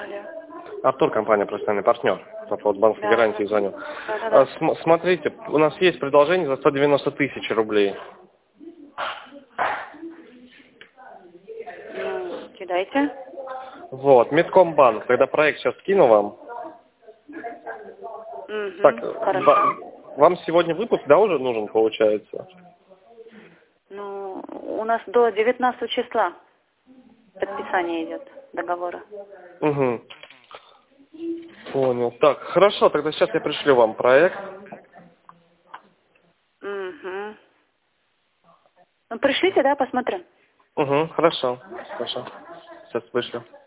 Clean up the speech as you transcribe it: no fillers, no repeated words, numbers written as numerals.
Алло. Артур, компания «Профессиональный партнер». По поводу банковской Да. гарантии звоню. Да. Смотрите, у нас есть предложение за 190 тысяч рублей. Ну, кидайте. Вот, Медкомбанк, когда проект сейчас скину вам. Так, Хорошо. вам сегодня выпуск, да, уже нужен, получается? Ну, у нас до 19 числа подписание идет договора. Угу. Понял. Так, хорошо, тогда сейчас я пришлю вам проект. Угу. Ну, пришлите, да, посмотрим. Угу, хорошо. Хорошо. Сейчас вышлю.